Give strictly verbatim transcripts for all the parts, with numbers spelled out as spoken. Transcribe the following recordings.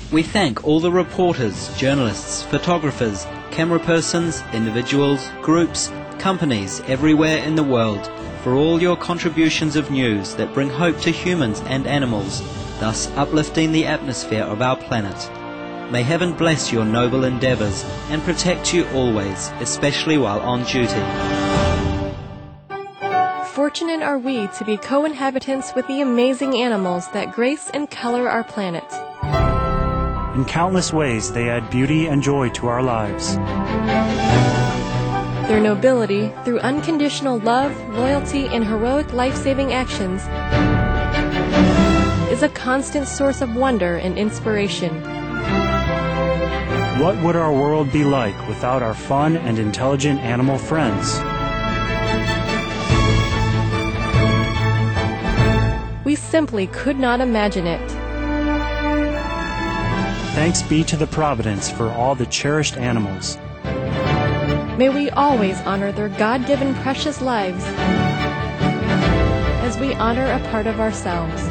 We thank all the reporters, journalists, photographers, camera persons, individuals, groups, companies everywhere in the world for all your contributions of news that bring hope to humans and animals, thus uplifting the atmosphere of our planet. May heaven bless your noble endeavours and protect you always, especially while on duty. Fortunate are we to be co-inhabitants with the amazing animals that grace and color our planet. In countless ways, they add beauty and joy to our lives. Their nobility, through unconditional love, loyalty, and heroic life-saving actions, is a constant source of wonder and inspiration. What would our world be like without our fun and intelligent animal friends? We simply could not imagine it. Thanks be to the Providence for all the cherished animals. May we always honor their God-given precious lives as we honor a part of ourselves.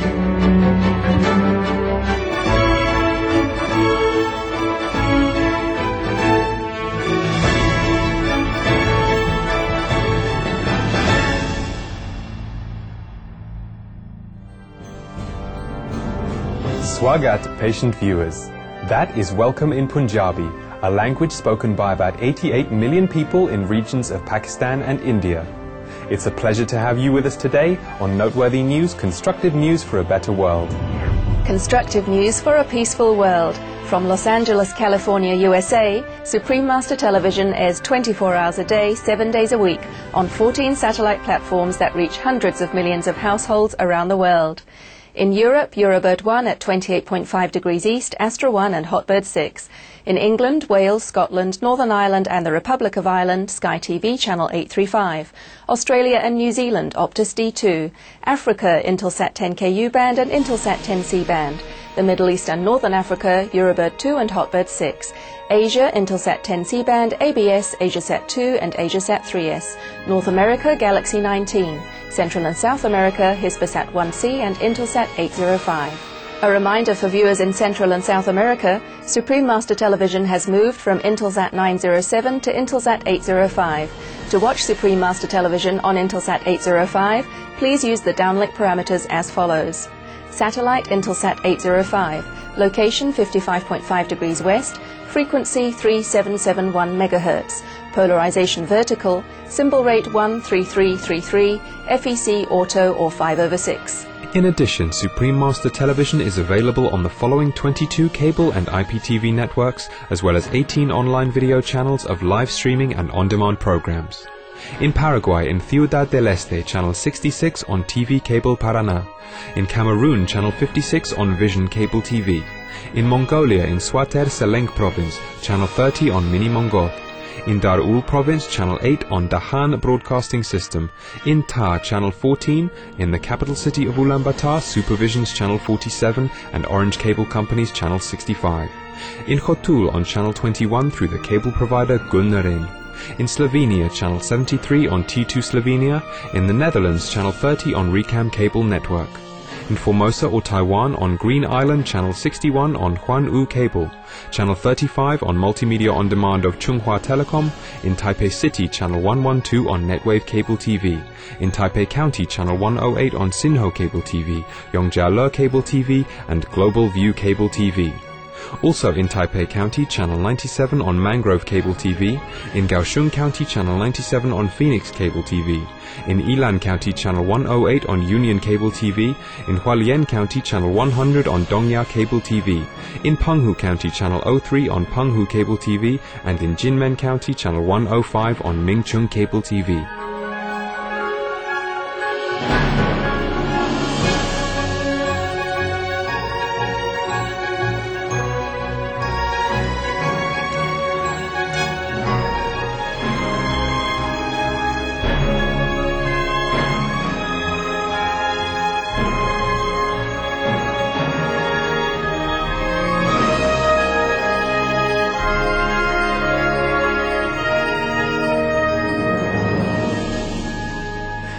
Swagat, patient viewers. That is welcome in Punjabi, a language spoken by about eighty-eight million people in regions of Pakistan and India. It's a pleasure to have you with us today on Noteworthy News, Constructive News for a Better World. Constructive news for a peaceful world. From Los Angeles, California, U S A, Supreme Master Television airs twenty-four hours a day, seven days a week, on fourteen satellite platforms that reach hundreds of millions of households around the world. In Europe, Eurobird one at twenty-eight point five degrees east, Astra one and Hotbird six. In England, Wales, Scotland, Northern Ireland and the Republic of Ireland, Sky T V channel eight thirty-five. Australia and New Zealand, Optus D two. Africa, Intelsat ten K U band and Intelsat ten C band. The Middle East and Northern Africa, Eurobird two and Hotbird six. Asia, Intelsat ten C band, A B S, Asiasat two and Asiasat three S. North America, Galaxy nineteen. Central and South America, Hispasat one C and Intelsat eight oh five. A reminder for viewers in Central and South America, Supreme Master Television has moved from Intelsat nine oh seven to Intelsat eight oh five. To watch Supreme Master Television on Intelsat eight oh five, please use the downlink parameters as follows. Satellite Intelsat eight oh five, location fifty-five point five degrees west, frequency three seven seven one megahertz, polarization vertical, symbol rate one three three three three, F E C auto or five over six. In addition, Supreme Master Television is available on the following twenty-two cable and I P T V networks, as well as eighteen online video channels of live streaming and on-demand programs. In Paraguay, in Ciudad del Este, channel sixty-six on T V Cable Paraná. In Cameroon, channel fifty-six on Vision Cable T V. In Mongolia, in Swater Seleng Province, channel thirty on Mini Mongol. In Darul Province, channel eight on Dahan Broadcasting System. In Ta, channel fourteen. In the capital city of Ulaanbaatar, Supervision's channel forty-seven and Orange Cable Company's channel sixty-five. In Khotul on channel twenty-one through the cable provider Gulnaren. In Slovenia, channel seventy-three on T two Slovenia. In the Netherlands, channel thirty on Recam Cable Network. In Formosa or Taiwan on Green Island, channel sixty-one on Huan-U Cable. Channel thirty-five on Multimedia On Demand of Chunghwa Telecom. In Taipei City, channel one twelve on Netwave Cable T V. In Taipei County, channel one oh eight on Sinho Cable T V, Yongjiale Cable T V and Global View Cable T V. Also in Taipei County, channel ninety-seven on Mangrove Cable T V. In Kaohsiung County, channel ninety-seven on Phoenix Cable T V. In Yilan County, channel one oh eight on Union Cable T V. In Hualien County, channel one hundred on Dongya Cable T V. In Penghu County, channel oh three on Penghu Cable T V. And in Jinmen County, channel one oh five on Mingchung Cable T V.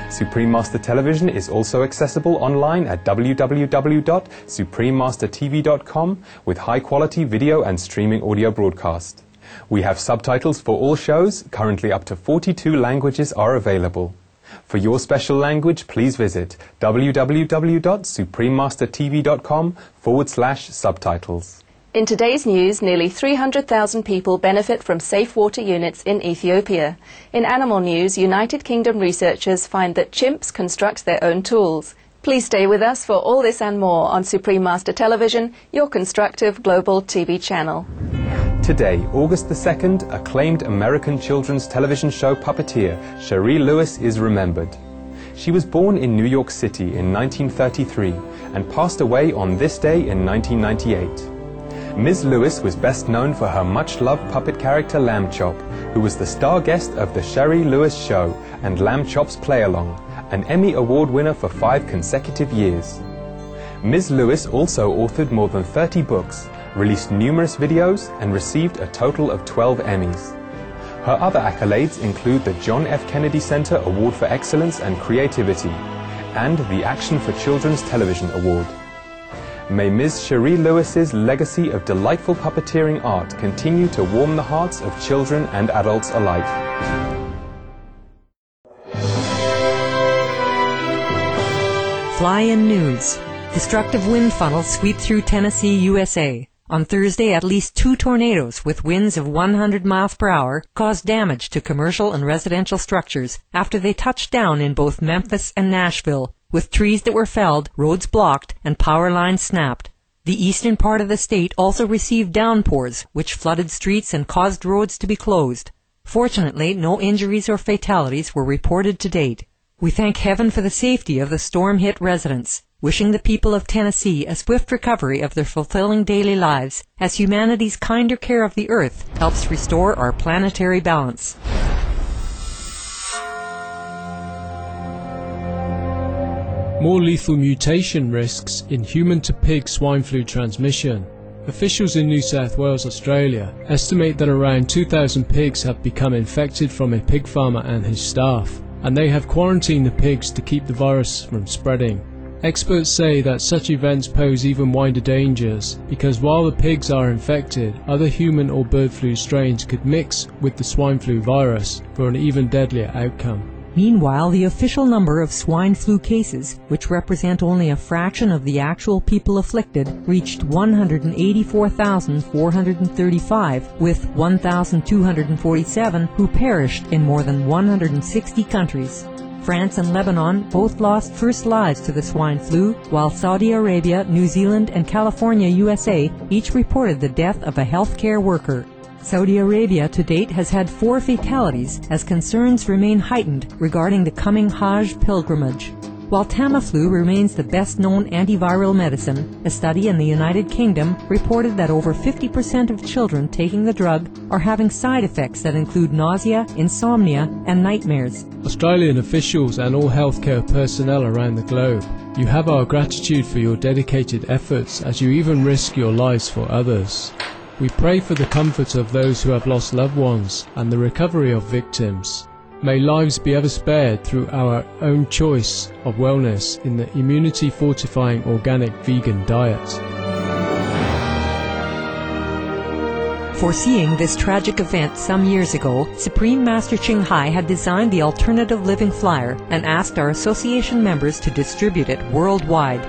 Supreme Master Television is also accessible online at w w w dot supreme master t v dot com with high-quality video and streaming audio broadcast. We have subtitles for all shows. Currently up to forty-two languages are available. For your special language, please visit w w w dot supreme master t v dot com forward slash subtitles. In today's news, nearly three hundred thousand people benefit from safe water units in Ethiopia. In animal news, United Kingdom researchers find that chimps construct their own tools. Please stay with us for all this and more on Supreme Master Television, your constructive global T V channel. Today, August the second, acclaimed American children's television show puppeteer Cherie Lewis is remembered. She was born in New York City in nineteen thirty-three and passed away on this day in nineteen ninety-eight. Miz Lewis was best known for her much-loved puppet character Lamb Chop, who was the star guest of The Cherie Lewis Show and Lamb Chop's Play-Along, an Emmy Award winner for five consecutive years. Miz Lewis also authored more than thirty books, released numerous videos, and received a total of twelve Emmys. Her other accolades include the John F. Kennedy Center Award for Excellence and Creativity and the Action for Children's Television Award. May Miz Cherie Lewis's legacy of delightful puppeteering art continue to warm the hearts of children and adults alike. Fly-in news. Destructive wind funnels sweep through Tennessee, U S A. On Thursday, at least two tornadoes with winds of one hundred miles per hour caused damage to commercial and residential structures after they touched down in both Memphis and Nashville, with trees that were felled, roads blocked, and power lines snapped. The eastern part of the state also received downpours, which flooded streets and caused roads to be closed. Fortunately, no injuries or fatalities were reported to date. We thank heaven for the safety of the storm-hit residents, wishing the people of Tennessee a swift recovery of their fulfilling daily lives as humanity's kinder care of the earth helps restore our planetary balance. More lethal mutation risks in human-to-pig swine flu transmission. Officials in New South Wales, Australia, estimate that around two thousand pigs have become infected from a pig farmer and his staff, and they have quarantined the pigs to keep the virus from spreading. Experts say that such events pose even wider dangers, because while the pigs are infected, other human or bird flu strains could mix with the swine flu virus for an even deadlier outcome. Meanwhile, the official number of swine flu cases, which represent only a fraction of the actual people afflicted, reached one hundred eighty-four thousand four hundred thirty-five, with one thousand two hundred forty-seven who perished in more than one hundred sixty countries. France and Lebanon both lost first lives to the swine flu, while Saudi Arabia, New Zealand, and California, U S A each reported the death of a healthcare worker. Saudi Arabia to date has had four fatalities as concerns remain heightened regarding the coming Hajj pilgrimage. While Tamiflu remains the best-known antiviral medicine, a study in the United Kingdom reported that over fifty percent of children taking the drug are having side effects that include nausea, insomnia, and nightmares. Australian officials and all healthcare personnel around the globe, you have our gratitude for your dedicated efforts as you even risk your lives for others. We pray for the comfort of those who have lost loved ones and the recovery of victims. May lives be ever spared through our own choice of wellness in the immunity-fortifying organic vegan diet. Foreseeing this tragic event some years ago, Supreme Master Ching Hai had designed the Alternative Living Flyer and asked our association members to distribute it worldwide.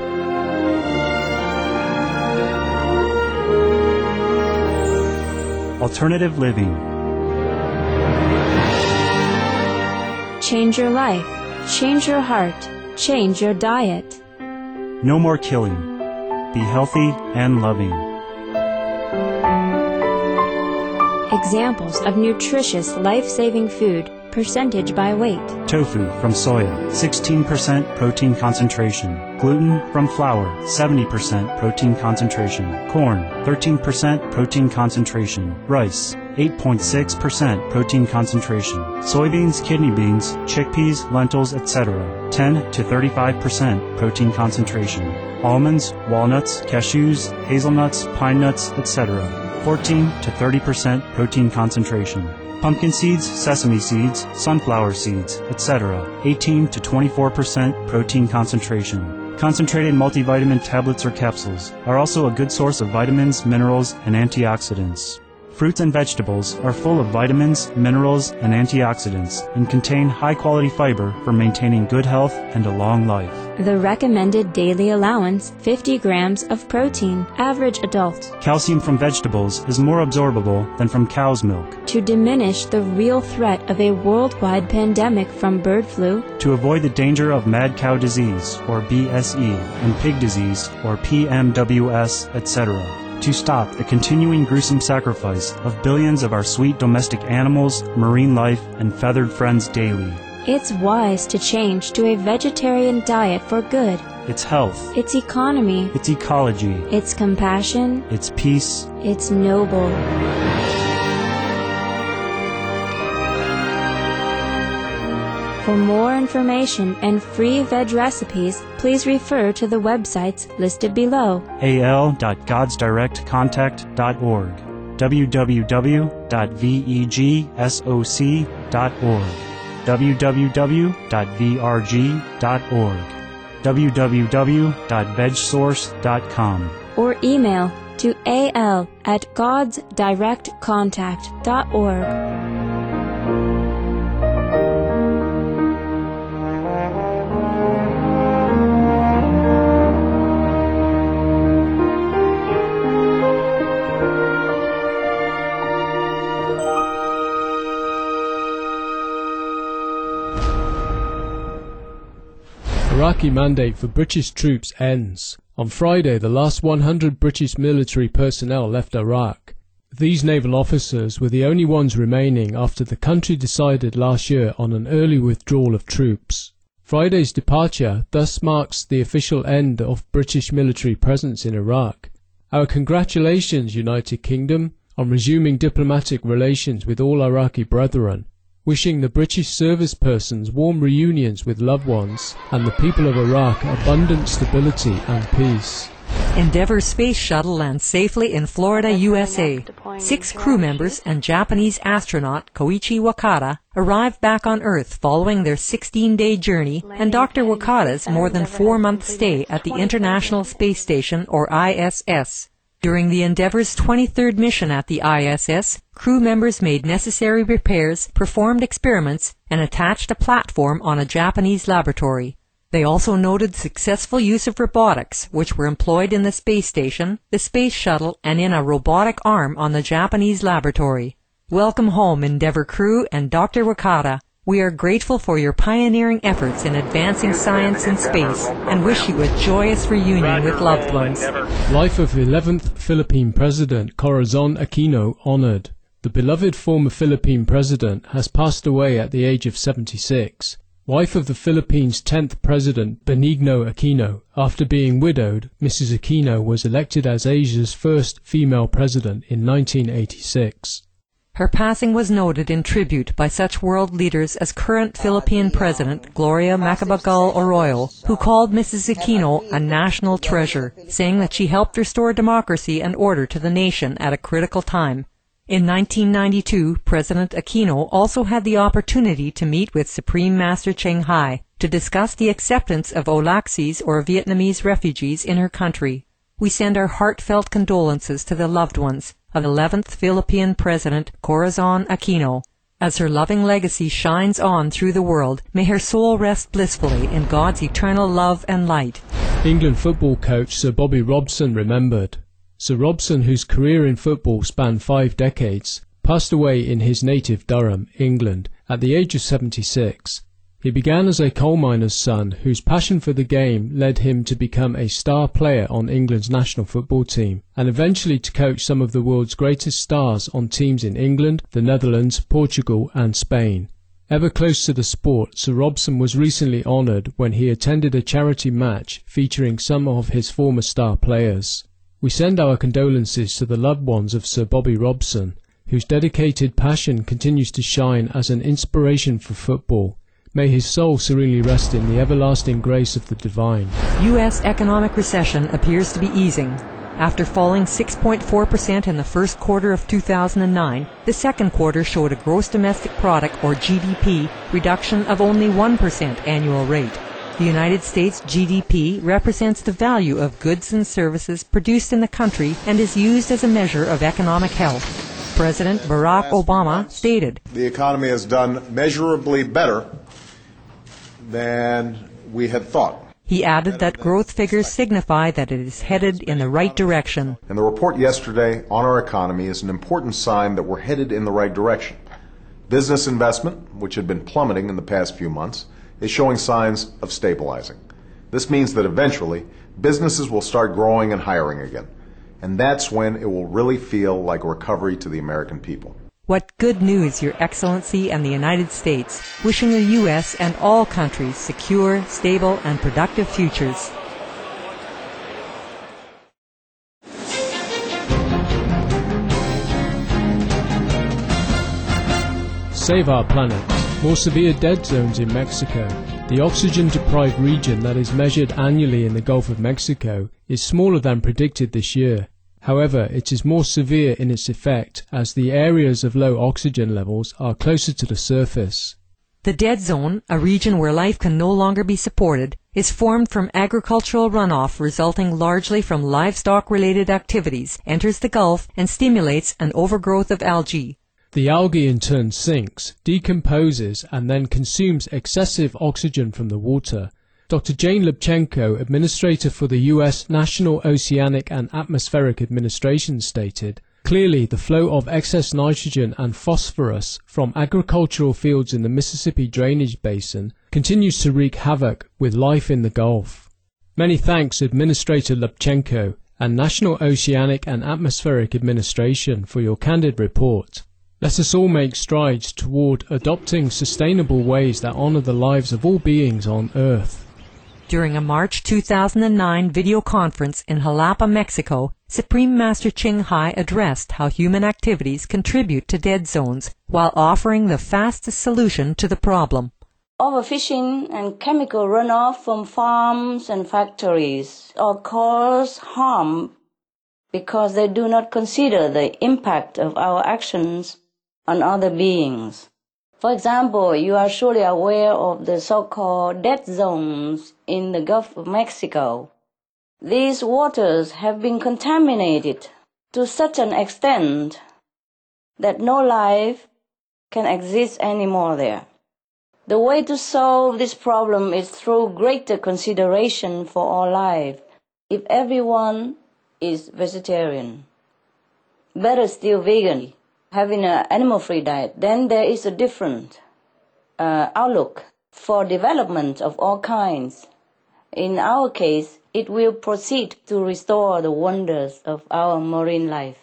Alternative living. Change your life, change your heart, change your diet. No more killing. Be healthy and loving. Examples of nutritious, life-saving food, percentage by weight. Tofu from soya, sixteen percent protein concentration. Gluten from flour, seventy percent protein concentration. Corn, thirteen percent protein concentration. Rice, eight point six percent protein concentration. Soybeans, kidney beans, chickpeas, lentils, et cetera, ten to thirty-five percent protein concentration. Almonds, walnuts, cashews, hazelnuts, pine nuts, et cetera, fourteen to thirty percent protein concentration. pumpkin seeds, sesame seeds, sunflower seeds, et cetera, eighteen to twenty-four percent protein concentration. Concentrated multivitamin tablets or capsules are also a good source of vitamins, minerals, and antioxidants. Fruits and vegetables are full of vitamins, minerals, and antioxidants and contain high-quality fiber for maintaining good health and a long life. The recommended daily allowance, fifty grams of protein, average adult. Calcium from vegetables is more absorbable than from cow's milk. To diminish the real threat of a worldwide pandemic from bird flu. To avoid the danger of mad cow disease, or B S E, and pig disease, or P M W S, et cetera. To stop the continuing gruesome sacrifice of billions of our sweet domestic animals, marine life, and feathered friends daily. It's wise to change to a vegetarian diet for good. It's health. It's economy. It's ecology. It's compassion. It's peace. It's noble. For more information and free veg recipes, please refer to the websites listed below. A L dot gods direct contact dot org, w w w dot vegsoc dot org, w w w dot v r g dot org, w w w dot veg source dot com, or email to A L at gods direct contact dot org. Iraqi mandate for British troops ends. On Friday, the last one hundred British military personnel left Iraq. These naval officers were the only ones remaining after the country decided last year on an early withdrawal of troops. Friday's departure thus marks the official end of British military presence in Iraq. Our congratulations, United Kingdom, on resuming diplomatic relations with all Iraqi brethren. Wishing the British service persons warm reunions with loved ones and the people of Iraq abundant stability and peace. Endeavour Space Shuttle lands safely in Florida, U S A. Six crew members and Japanese astronaut Koichi Wakata arrived back on Earth following their sixteen-day journey and Doctor Wakata's more than four-month stay at the International Space Station, or I S S. During the Endeavour's twenty-third mission at the I S S, crew members made necessary repairs, performed experiments, and attached a platform on a Japanese laboratory. They also noted successful use of robotics, which were employed in the space station, the space shuttle, and in a robotic arm on the Japanese laboratory. Welcome home, Endeavour crew and Doctor Wakata. We are grateful for your pioneering efforts in advancing science in space and wish you a joyous reunion with loved ones. Life of eleventh Philippine President Corazon Aquino honored. The beloved former Philippine President has passed away at the age of seventy-six. Wife of the Philippines' tenth President Benigno Aquino. After being widowed, Missus Aquino was elected as Asia's first female president in nineteen eighty-six. Her passing was noted in tribute by such world leaders as current Philippine President Gloria Macapagal Arroyo, who called Missus Aquino a national treasure, saying that she helped restore democracy and order to the nation at a critical time. In nineteen ninety-two, President Aquino also had the opportunity to meet with Supreme Master Cheng Hai to discuss the acceptance of Olaxis or Vietnamese refugees in her country. We send our heartfelt condolences to the loved ones of eleventh Philippine President Corazon Aquino. As her loving legacy shines on through the world, may her soul rest blissfully in God's eternal love and light. England football coach Sir Bobby Robson remembered. Sir Robson, whose career in football spanned five decades, passed away in his native Durham, England, at the age of seventy-six. He began as a coal miner's son, whose passion for the game led him to become a star player on England's national football team, and eventually to coach some of the world's greatest stars on teams in England, the Netherlands, Portugal and Spain. Ever close to the sport, Sir Robson was recently honoured when he attended a charity match featuring some of his former star players. We send our condolences to the loved ones of Sir Bobby Robson, whose dedicated passion continues to shine as an inspiration for football. May his soul serenely rest in the everlasting grace of the divine. U S economic recession appears to be easing. After falling six point four percent in the first quarter of two thousand nine, the second quarter showed a gross domestic product, or G D P, reduction of only one percent annual rate. The United States G D P represents the value of goods and services produced in the country and is used as a measure of economic health. President Barack Obama stated, "The economy has done measurably better than we had thought." He added that growth figures signify that it is headed in the right direction. And the report yesterday on our economy is an important sign that we're headed in the right direction. Business investment, which had been plummeting in the past few months, is showing signs of stabilizing. This means that eventually businesses will start growing and hiring again. And that's when it will really feel like a recovery to the American people. What good news, Your Excellency and the United States, wishing the U S and all countries secure, stable, and productive futures. Save our planet. More severe dead zones in Mexico. The oxygen-deprived region that is measured annually in the Gulf of Mexico is smaller than predicted this year. However, it is more severe in its effect as the areas of low oxygen levels are closer to the surface. The dead zone, a region where life can no longer be supported, is formed from agricultural runoff resulting largely from livestock-related activities, enters the Gulf, and stimulates an overgrowth of algae. The algae in turn sinks, decomposes, and then consumes excessive oxygen from the water. Doctor Jane Lubchenco, administrator for the U S National Oceanic and Atmospheric Administration, stated, "Clearly, the flow of excess nitrogen and phosphorus from agricultural fields in the Mississippi drainage basin continues to wreak havoc with life in the Gulf." Many thanks, Administrator Lubchenco and National Oceanic and Atmospheric Administration, for your candid report. Let us all make strides toward adopting sustainable ways that honor the lives of all beings on Earth. During a March two thousand nine video conference in Jalapa, Mexico, Supreme Master Ching Hai addressed how human activities contribute to dead zones while offering the fastest solution to the problem. Overfishing and chemical runoff from farms and factories all cause harm because they do not consider the impact of our actions on other beings. For example, you are surely aware of the so-called dead zones in the Gulf of Mexico. These waters have been contaminated to such an extent that no life can exist anymore there. The way to solve this problem is through greater consideration for all life. If everyone is vegetarian, better still vegan, having an animal-free diet, then there is a different uh, outlook for development of all kinds. In our case, it will proceed to restore the wonders of our marine life.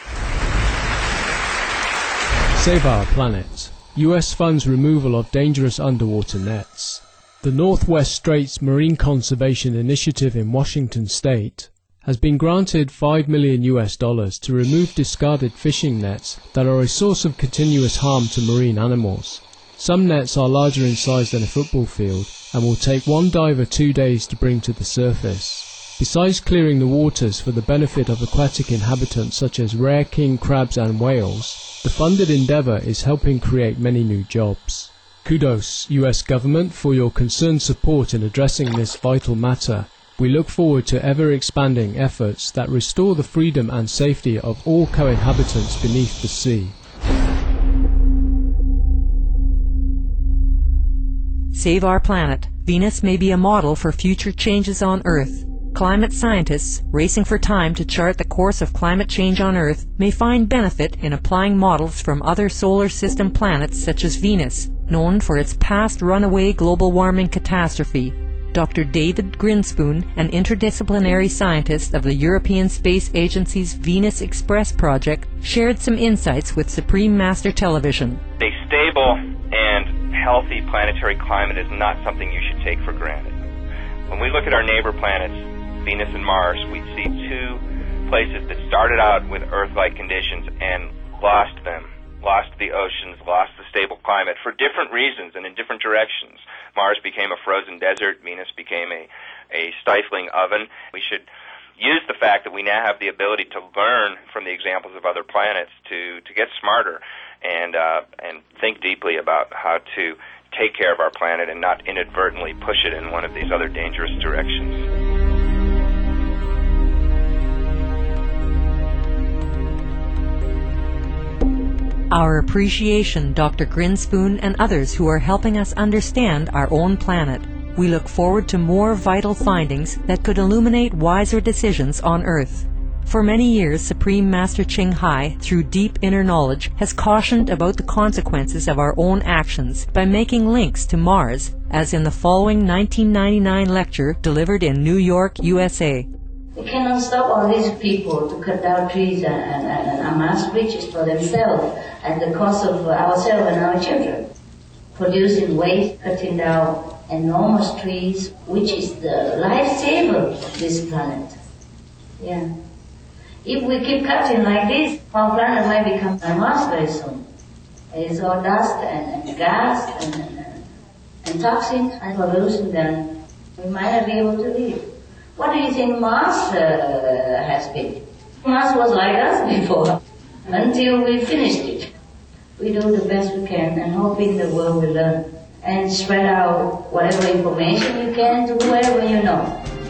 Save our planet. U S funds removal of dangerous underwater nets. The Northwest Straits Marine Conservation Initiative in Washington State has been granted five million U S dollars to remove discarded fishing nets that are a source of continuous harm to marine animals. Some nets are larger in size than a football field and will take one diver two days to bring to the surface. Besides clearing the waters for the benefit of aquatic inhabitants such as rare king crabs and whales, the funded endeavor is helping create many new jobs. Kudos, U S government, for your concerned support in addressing this vital matter. We look forward to ever-expanding efforts that restore the freedom and safety of all co-inhabitants beneath the sea. Save our planet. Venus may be a model for future changes on Earth. Climate scientists, racing for time to chart the course of climate change on Earth, may find benefit in applying models from other solar system planets such as Venus, known for its past runaway global warming catastrophe. Doctor David Grinspoon, an interdisciplinary scientist of the European Space Agency's Venus Express project, shared some insights with Supreme Master Television. A stable and healthy planetary climate is not something you should take for granted. When we look at our neighbor planets, Venus and Mars, we see two places that started out with Earth-like conditions and lost them, lost the oceans, lost the stable climate for different reasons and in different directions. Mars became a frozen desert. Venus became a, a stifling oven. We should use the fact that we now have the ability to learn from the examples of other planets to, to get smarter and uh, and think deeply about how to take care of our planet and not inadvertently push it in one of these other dangerous directions. Our appreciation, Doctor Grinspoon and others who are helping us understand our own planet. We look forward to more vital findings that could illuminate wiser decisions on Earth. For many years, Supreme Master Ching Hai, through deep inner knowledge, has cautioned about the consequences of our own actions by making links to Mars, as in the following nineteen ninety-nine lecture delivered in New York, U S A. We cannot stop all these people to cut down trees and, and, and amass riches for themselves at the cost of ourselves and our children. Producing waste, cutting down enormous trees, which is the lifesaver of this planet. Yeah. If we keep cutting like this, our planet might become a Mars very soon. It's all dust and, and gas and, and, and toxins and pollution, then we might not be able to live. What do you think Mars uh, has been? Mars was like us before, until we finished it. We do the best we can and hoping the world will learn and spread out whatever information you can to whoever you know.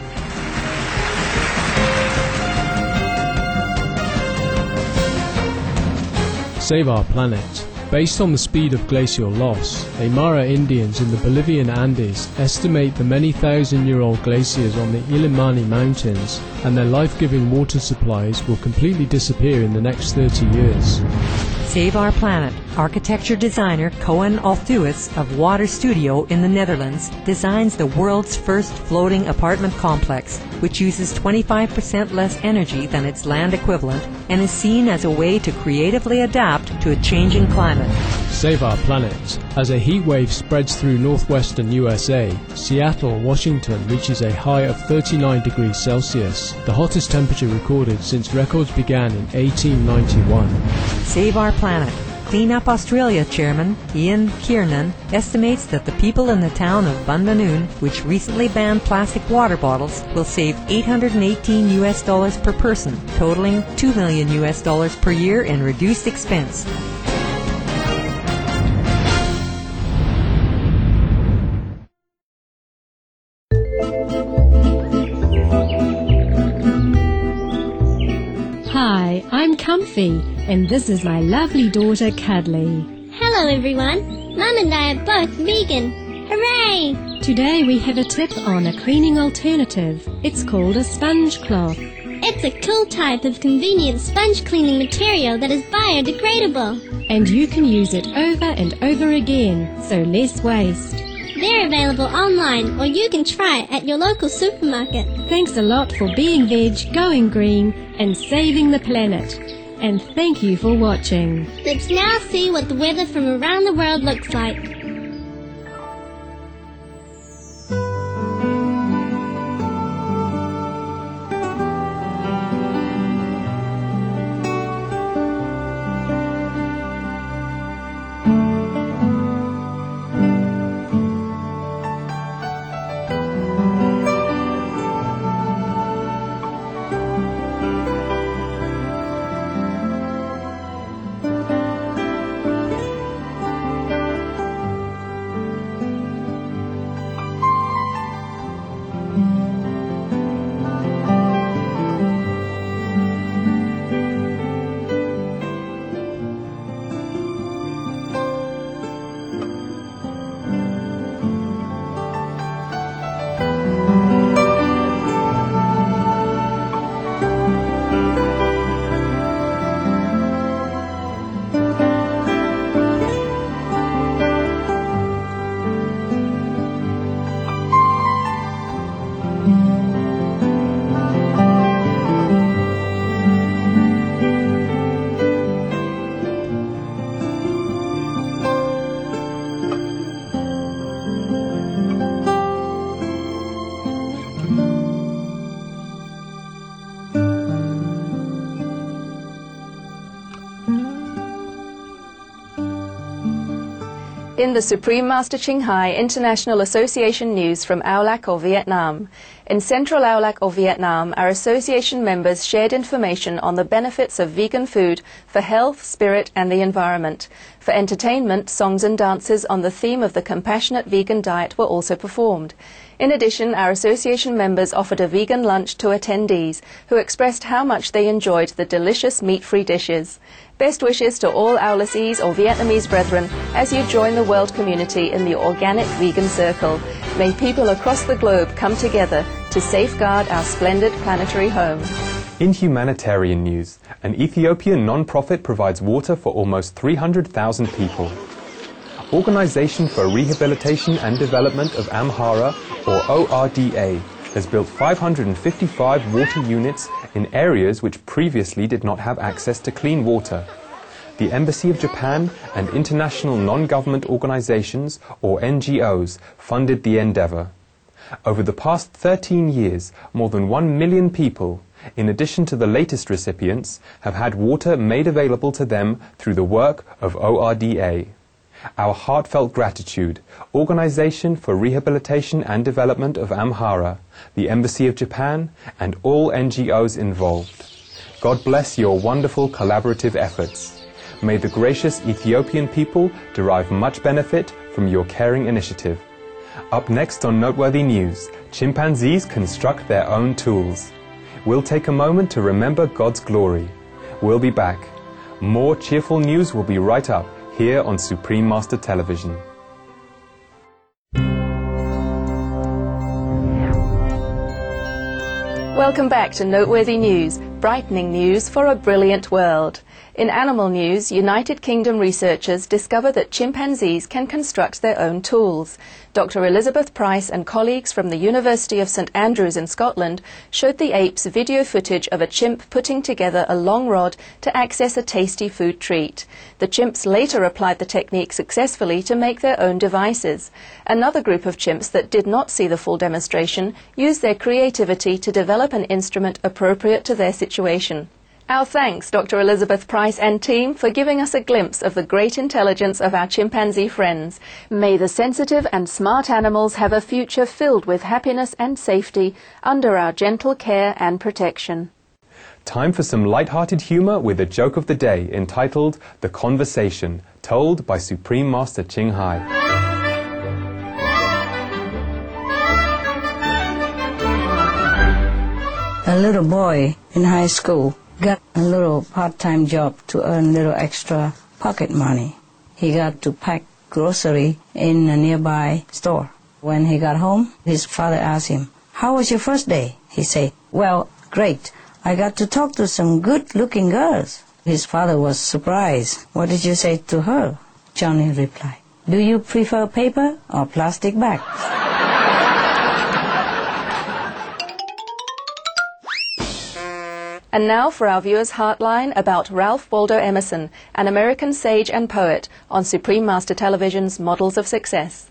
Save Our Planet. Based on the speed of glacial loss, Aymara Indians in the Bolivian Andes estimate the many thousand-year-old glaciers on the Illimani Mountains and their life-giving water supplies will completely disappear in the next thirty years. Save Our Planet. Architecture designer Cohen Althuis of Water Studio in the Netherlands designs the world's first floating apartment complex, which uses twenty-five percent less energy than its land equivalent and is seen as a way to creatively adapt to a changing climate. Save Our Planet. As a heat wave spreads through northwestern U S A, Seattle, Washington reaches a high of thirty-nine degrees Celsius, the hottest temperature recorded since records began in eighteen ninety-one. Save Our Planet. Clean Up Australia chairman Ian Kiernan estimates that the people in the town of Bundanoon, which recently banned plastic water bottles, will save eight hundred eighteen U S dollars per person, totaling two million U S dollars per year in reduced expense. Hi, I'm Comfy, and this is my lovely daughter Cuddly. Hello everyone, Mum and I are both vegan. Hooray! Today we have a tip on a cleaning alternative. It's called a sponge cloth. It's a cool type of convenient sponge cleaning material that is biodegradable. And you can use it over and over again, so less waste. They're available online, or you can try it at your local supermarket. Thanks a lot for being veg, going green, and saving the planet. And thank you for watching. Let's now see what the weather from around the world looks like. In the Supreme Master Ching Hai International Association news from Ao Lac or Vietnam. In Central Ao Lac or Vietnam, our association members shared information on the benefits of vegan food for health, spirit and the environment. For entertainment, songs and dances on the theme of the compassionate vegan diet were also performed. In addition, our association members offered a vegan lunch to attendees, who expressed how much they enjoyed the delicious meat-free dishes. Best wishes to all Aulasese or Vietnamese brethren as you join the world community in the organic vegan circle. May people across the globe come together to safeguard our splendid planetary home. In humanitarian news, an Ethiopian non-profit provides water for almost three hundred thousand people. Organisation for Rehabilitation and Development of Amhara, or O R D A, has built five hundred fifty-five water units in areas which previously did not have access to clean water. The Embassy of Japan and international non-government organizations, or N G Os, funded the endeavor. Over the past thirteen years, more than one million people, in addition to the latest recipients, have had water made available to them through the work of O R D A. Our heartfelt gratitude, Organization for Rehabilitation and Development of Amhara, the Embassy of Japan, and all N G Os involved. God bless your wonderful collaborative efforts. May the gracious Ethiopian people derive much benefit from your caring initiative. Up next on Noteworthy News, chimpanzees construct their own tools. We'll take a moment to remember God's glory. We'll be back. More cheerful news will be right up here on Supreme Master Television. Welcome back to Noteworthy News, brightening news for a brilliant world. In animal news, United Kingdom researchers discover that chimpanzees can construct their own tools. Doctor Elizabeth Price and colleagues from the University of St Andrews in Scotland showed the apes video footage of a chimp putting together a long rod to access a tasty food treat. The chimps later applied the technique successfully to make their own devices. Another group of chimps that did not see the full demonstration used their creativity to develop an instrument appropriate to their situation. Our thanks, Doctor Elizabeth Price and team, for giving us a glimpse of the great intelligence of our chimpanzee friends. May the sensitive and smart animals have a future filled with happiness and safety under our gentle care and protection. Time for some light-hearted humor with a joke of the day entitled The Conversation, told by Supreme Master Ching Hai. A little boy in high school got a little part-time job to earn little extra pocket money. He got to pack grocery in a nearby store. When he got home, his father asked him, "How was your first day?" He said, "Well, great. I got to talk to some good-looking girls." His father was surprised. "What did you say to her?" Johnny replied, "Do you prefer paper or plastic bags?" And now for our viewers' Heartline about Ralph Waldo Emerson, an American sage and poet, on Supreme Master Television's Models of Success.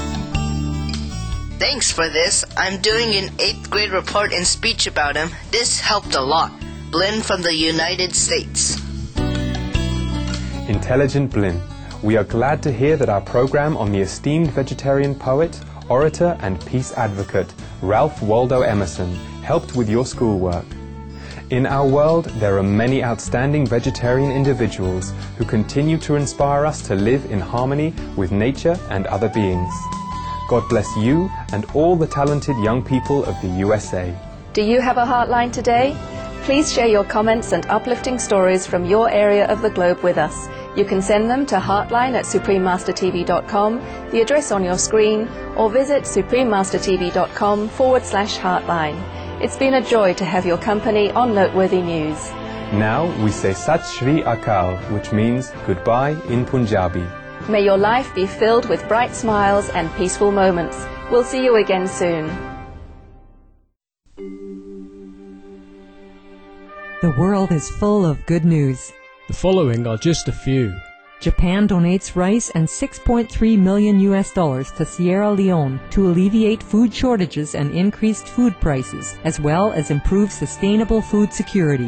Thanks for this. I'm doing an eighth grade report and speech about him. This helped a lot. Blinn from the United States. Intelligent Blinn, we are glad to hear that our program on the esteemed vegetarian poet, orator and peace advocate, Ralph Waldo Emerson, helped with your schoolwork. In our world, there are many outstanding vegetarian individuals who continue to inspire us to live in harmony with nature and other beings. God bless you and all the talented young people of the U S A. Do you have a Heartline today? Please share your comments and uplifting stories from your area of the globe with us. You can send them to heartline at supreme master t v dot com, the address on your screen, or visit supreme master t v dot com forward slash heartline. It's been a joy to have your company on Noteworthy News. Now we say Sat Shri Akal, which means goodbye in Punjabi. May your life be filled with bright smiles and peaceful moments. We'll see you again soon. The world is full of good news. The following are just a few. Japan donates rice and six point three million U S dollars to Sierra Leone to alleviate food shortages and increased food prices, as well as improve sustainable food security.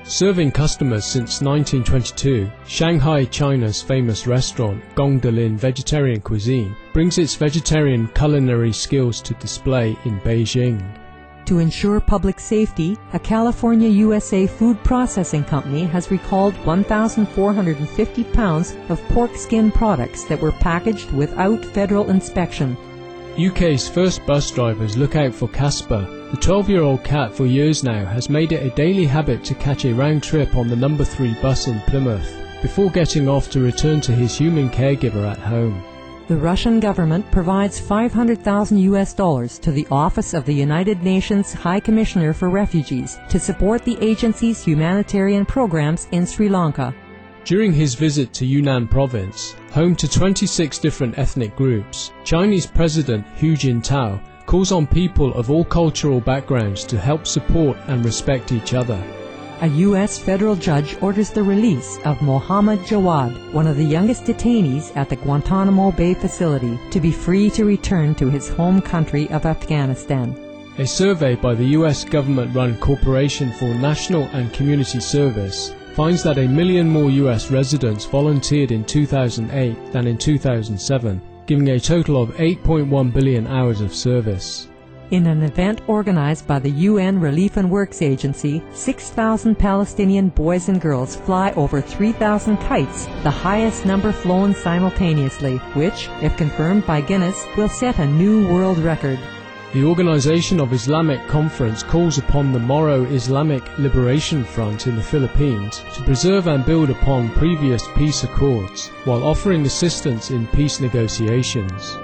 Serving customers since nineteen twenty-two, Shanghai, China's famous restaurant Gongdelin Vegetarian Cuisine brings its vegetarian culinary skills to display in Beijing. To ensure public safety, a California, U S A food processing company has recalled one thousand four hundred fifty pounds of pork skin products that were packaged without federal inspection. U K's first bus drivers look out for Casper. The twelve-year-old cat for years now has made it a daily habit to catch a round trip on the number three bus in Plymouth, before getting off to return to his human caregiver at home. The Russian government provides five hundred thousand U S dollars to the Office of the United Nations High Commissioner for Refugees to support the agency's humanitarian programs in Sri Lanka. During his visit to Yunnan province, home to twenty-six different ethnic groups, Chinese President Hu Jintao calls on people of all cultural backgrounds to help support and respect each other. A U S federal judge orders the release of Mohammed Jawad, one of the youngest detainees at the Guantanamo Bay facility, to be free to return to his home country of Afghanistan. A survey by the U S government-run Corporation for National and Community Service finds that a million more U S residents volunteered in two thousand eight than in two thousand seven, giving a total of eight point one billion hours of service. In an event organized by the U N Relief and Works Agency, six thousand Palestinian boys and girls fly over three thousand kites, the highest number flown simultaneously, which, if confirmed by Guinness, will set a new world record. The Organization of Islamic Conference calls upon the Moro Islamic Liberation Front in the Philippines to preserve and build upon previous peace accords, while offering assistance in peace negotiations.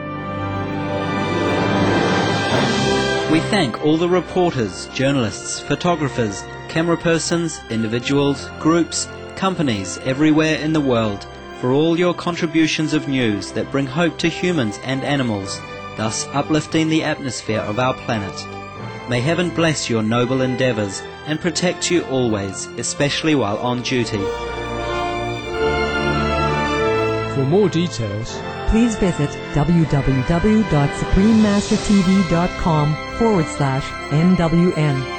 We thank all the reporters, journalists, photographers, camera persons, individuals, groups, companies everywhere in the world for all your contributions of news that bring hope to humans and animals, thus uplifting the atmosphere of our planet. May heaven bless your noble endeavors and protect you always, especially while on duty. For more details, please visit www.suprememastertv.com forward slash NWN.